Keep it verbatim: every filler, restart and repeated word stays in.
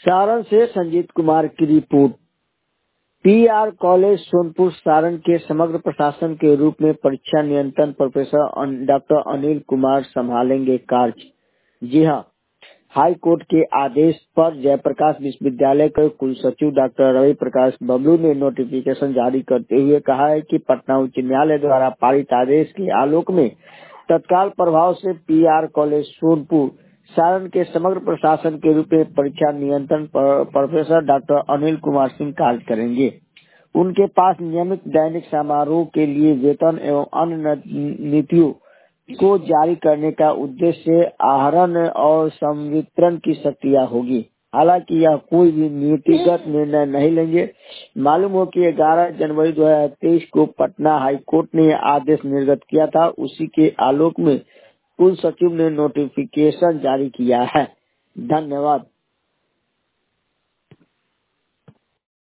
सारण से संजीत कुमार की report. PR college Sonpur Saran के समग्र प्रशासन के रूप में परीक्षा नियंत्रण प्रोफेसर डॉक्टर अनिल कुमार संभालेंगे कार्य। जी हां, हाई कोर्ट के आदेश पर जयप्रकाश विश्वविद्यालय के कुलसचिव डॉक्टर रवि प्रकाश बबलू ने नोटिफिकेशन जारी करते हुए कहा है कि पटना उच्च न्यायालय द्वारा पारित आदेश के आलोक में तत्काल प्रभाव से पीआर कॉलेज सोनपुर सारण के समग्र प्रशासन के रूप में परीक्षा नियंत्रण प्रोफेसर डॉक्टर अनिल कुमार सिंह कार्य करेंगे। उनके पास नियमित दैनिक समारोह के लिए वेतन एवं अन्य नीतियों को जारी करने का उद्देश्य आहरण और संवितरण की शक्तियां होगी। हालांकि यह कोई भी नीतिगत निर्णय नहीं लेंगे। मालूम हो कि ग्यारह जनवरी दो हजार तेईस को पटना हाई कोर्ट ने आदेश निर्गत किया था। उसी के आलोक में कुल सचिव ने नोटिफिकेशन जारी किया है। धन्यवाद।